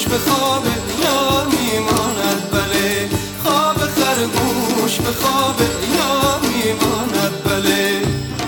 به خواب یار میماند بله، خواب خرگوش به خواب یار میماند بله.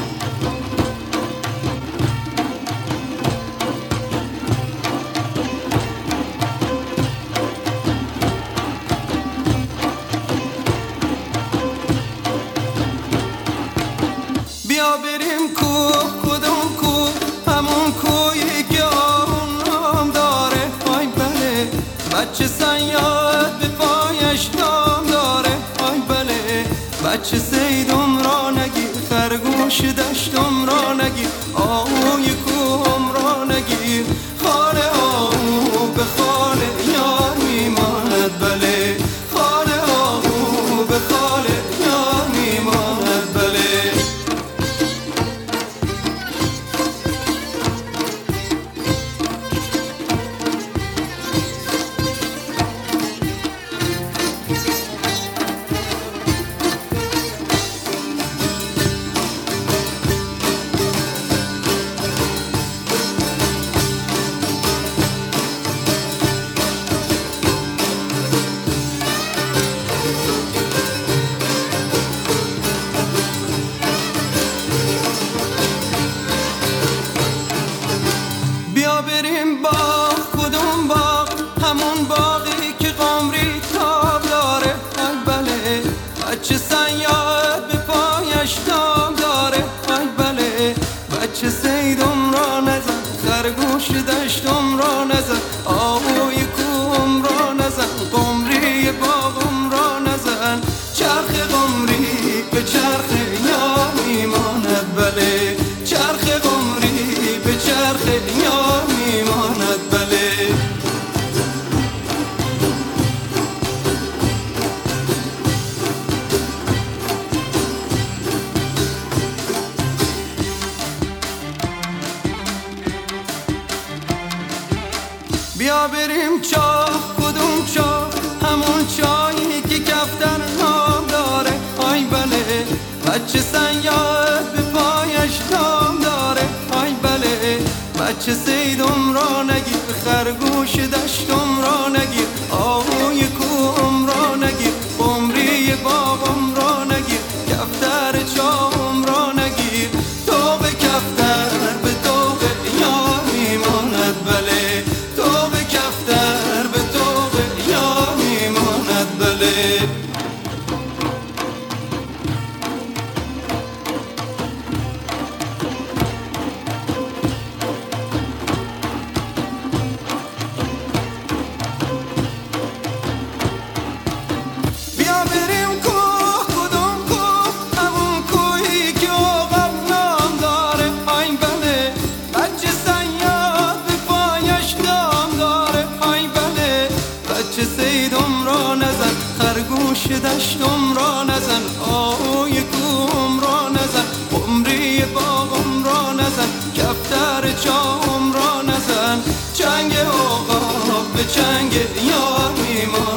بیا بریم کوه، کدوم کوه؟ همون کوهی که آهون نام داره. آی بله، بچه صیاد به پایش دام داره. آی بله، بچه صیدم را نگیر، خرگوش دشتم را نگیر، آهوی کوهم را نگیر. خاله آهو به خاله یار میماند بله، خاله آهو به خاله یار میماند بله. بیا بریم باغ، کدوم باغ؟ همون باغی که قمری تاب داره. آی بله، بچه صیاد به پایش دام داره. آی بله، بچه صیدم را نزن، خرگوش دشتم را نزن، آهوی کوهم را نزن، قمری باغم را نزن. چرخ قمری به چرخ یار میماند بله، چرخ قمری به چرخ یار میماند بله. بیا بریم چاه، کدوم چاه؟ همون چاهی که کفتر نام داره. آی بله، بچه صیاد به پایش دام داره. آی بله، بچه صیدم را نگیر، خرگوش دشتم را نگیر، آهوی کوهم را نگیر، قمری باغم را نگیر، کفتر چاهم را نگیر. طوق کفتر به طوق یار میماند بله، طوق کفتر به طوق یار میماند بله. بیا بریم کوه، کدوم کوه؟ همون کوهی که عقب نام داره. آی بله، بچه صیاد به پایش دام داره. آی بله، بچه صیدم را نزن، خرگوش دشتم را نزن، آهوی کوهم را نزن، قمری باغم را نزن، کفتر چاهم را نزن. چنگ عقاب به چنگ یار میماند